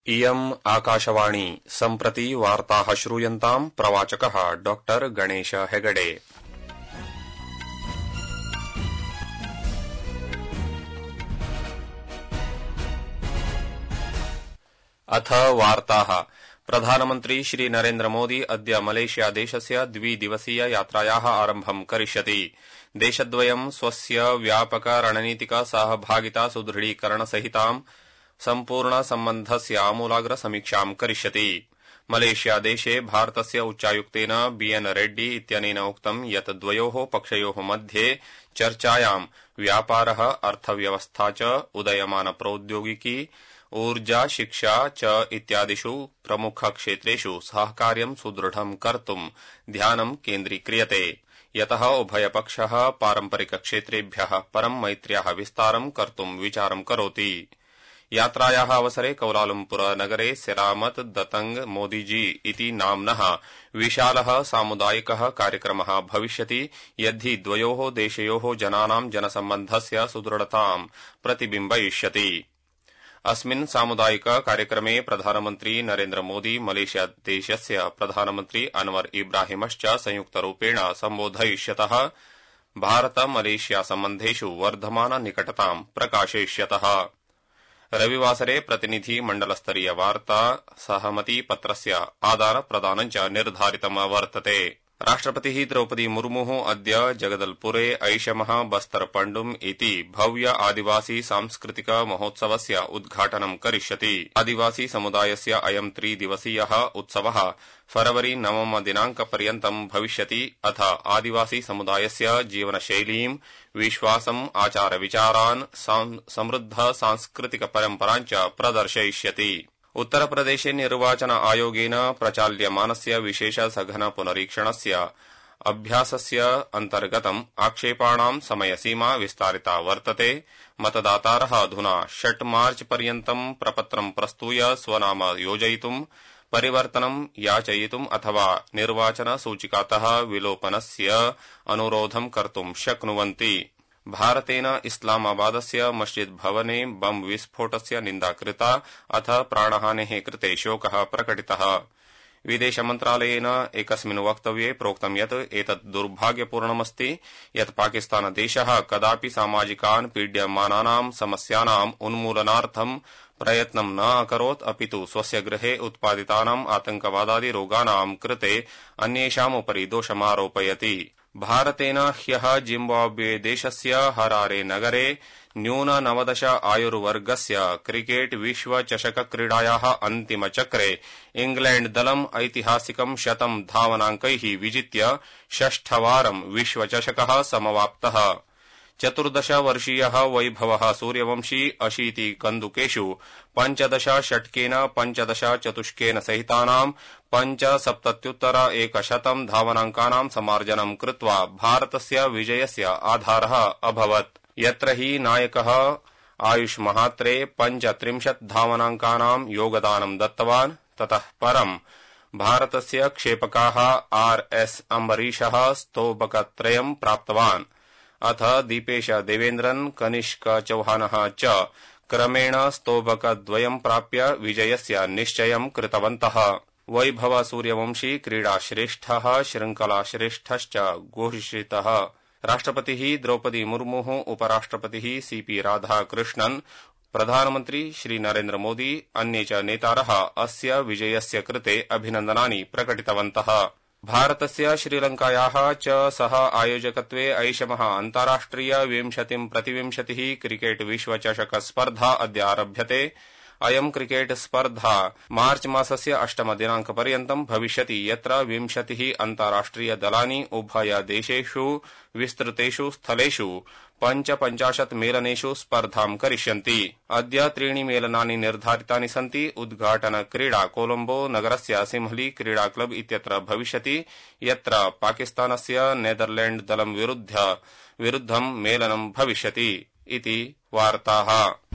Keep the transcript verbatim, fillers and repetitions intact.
इयम् आकाशवाणी सम्प्रति वार्ताः श्रूयन्ताम् प्रवाचकः डॉक्टर गणेश हेगडे। अथ वार्ताः। प्रधानमन्त्री श्री नरेन्द्र मोदी अद्य मलेशिया देशस्य द्विदिवसीय यात्रायाः आरम्भं करिष्यति। देशद्वयं स्वस्य व्यापक रणनीतिक सहभागिता सुदृढीकरणसहितां सम्पूर्ण सम्बन्धस्य आमूलाग्र समीक्षां करिष्यति। मलेशिया देशे भारतस्य उच्चायुक्तेन बी एन रेड्डी इत्यनेन उक्तं यत् द्वयोः पक्षयोः मध्ये चर्चायां व्यापारः, अर्थव्यवस्था च, उदयमान प्रौद्योगिकी, ऊर्जा, शिक्षा च इत्यादिषु प्रमुखक्षेत्रेषु सहकार्यं सुदृढं कर्तुं ध्यानं केन्द्रीक्रियते, यतः उभयपक्षः पारम्परिकक्षेत्रेभ्यः परं मैत्र्याः विस्तारं कर्तुं विचारं करोति। यात्रायाः अवसरे कौलालम्पुर नगरे सेरामत दतंग मोदीजी इति नाम्नः विशालः सामुदायिकः कार्यक्रमः भविष्यति, यद्धि द्वयोः देशयोः जनानां जनसम्बन्धस्य सुदृढतां प्रतिबिम्बयिष्यति। अस्मिन् सामुदायिक कार्यक्रमे प्रधानमन्त्री नरेन्द्र मोदी मलेशिया देशस्य प्रधानमन्त्री अनवर इब्राहिमश्च संयुक्तरूपेण सम्बोधयिष्यतः भारत मलेशिया सम्बन्धेषु वर्धमान निकटतां प्रकाशयिष्यतः। रविवासरे प्रतिनिधि मण्डलस्तरीय वार्ता सहमति पत्रस्य आदान प्रदानं च निर्धारितम् वर्तते। राष्ट्रपतिः द्रौपदी मुर्मुः अद्य जगदलपुरे ऐषमः बस्तर पंडुम इति भव्य आदिवासी सांस्कृतिक महोत्सवस्य उद्घाटनं करिष्यति। आदिवासी समुदायस्य अयं त्रिदिवसीयः उत्सवः फरवरी नवम दिनांकपर्यन्तं भविष्यति। अथ आदिवासी समुदायस्य जीवनशैलीं, विश्वासम्, आचारविचारान्, समृद्ध सांस्कृतिक परम्परां च प्रदर्शयिष्यति। उत्तरप्रदेशे निर्वाचन आयोगेन प्रचाल्यमानस्य विशेष सघन पुनरीक्षणस्य अभ्यासस्य अन्तर्गतम् आक्षेपाणां समयसीमा विस्तारिता वर्तते। मतदातारः अधुना षट् मार्च पर्यन्तं प्रपत्रं प्रस्तूय स्वनाम योजयितुं, परिवर्तनं याचयितुम् अथवा निर्वाचन सूचिकातः विलोपनस्य अनुरोधं कर्तुं शक्नुवन्ति। भारतेन इस्लामाबादस्य मस्जिद भवने बम विस्फोटस्य निन्दा कृता, अथ प्राणहानेः कृते शोकः प्रकटितः। विदेशमन्त्रालयेन एकस्मिन् वक्तव्ये प्रोक्तं यत् एतत् दुर्भाग्यपूर्णमस्ति यत् पाकिस्तानदेशः कदापि सामाजिकान् पीड्यमानानां समस्यानाम् उन्मूलनार्थं प्रयत्नं न अकरोत्, अपितु स्वस्य गृहे उत्पादितानाम् आतंकवादादि रोगाणां कृते अन्येषाम् उपरि दोषमारोपयति। भारतेन ह्यः जिम्बाब्वे देशस्य हरारे नगरे न्यून नवदश आयुर्वर्गस्य क्रिकेट विश्व चषक क्रीडायाः अन्तिमचक्रे इंग्लैण्ड दलम् ऐतिहासिकं शतं धावनाङ्कैः विजित्य षष्ठवारं विश्वचषकः समवाप्तः। चतुर्दश वर्षीयः वैभवः सूर्यवंशी अशीति कन्दुकेषु पञ्चदश षट्केन पञ्चदश चतुष्केन सहितानां पञ्चसप्तत्युत्तर एकशतं धावनाङ्कानां समार्जनं कृत्वा भारतस्य विजयस्य आधारः अभवत्, यत्र हि नायकः आयुष महात्रे पञ्चत्रिंशत् धावनाङ्कानां योगदानं दत्तवान्। ततः परं भारतस्य क्षेपकाः आर एस अम्बरीशः स्तोभकत्रयं प्राप्तवान्, अथ दीपेश देवेन्द्रन्, कनिष्क चौहानः च क्रमेण स्तोभकद्वयं प्राप्य विजयस्य निश्चयं कृतवन्तः। वैभव सूर्यवंशी क्रीडाश्रेष्ठः, श्रृंखलाश्रेष्ठश्च घोषितः। राष्ट्रपतिः द्रौपदी मुर्मुः, उपराष्ट्रपतिः सी पी राधाकृष्णन्, प्रधानमन्त्री श्री नरेन्द्र मोदी, अन्ये च नेतारः अस्य विजयस्य कृते अभिनन्दनानि प्रकटितवन्तः। भारतस्य श्रीलंकायाः च सह आयोजकत्वे ऐषमः अन्ताराष्ट्रिय विंशतिं प्रतिविंशतिः क्रिकेट विश्वचषक स्पर्धा अद्य आरभ्यते। अयं क्रिकेट स्पर्धा मार्च मासस्य अष्टम दिनांकपर्यन्तं भविष्यति, यत्र विंशतिः अन्ताराष्ट्रिय दलानि उभय देशेषु विस्तृतेषु स्थलेषु पञ्चपञ्चाशत् मेलनेषु स्पर्धां करिष्यन्ति। अद्य त्रीणि मेलनानि निर्धारितानि सन्ति। उद्घाटन क्रीडा कोलम्बो नगरस्य सिंहली क्रीडा क्लब इत्यत्र भविष्यति, यत्र पाकिस्तानस्य नेदरलैण्ड दलं विरुद्धं मेलनं भविष्यति इति वार्ताः।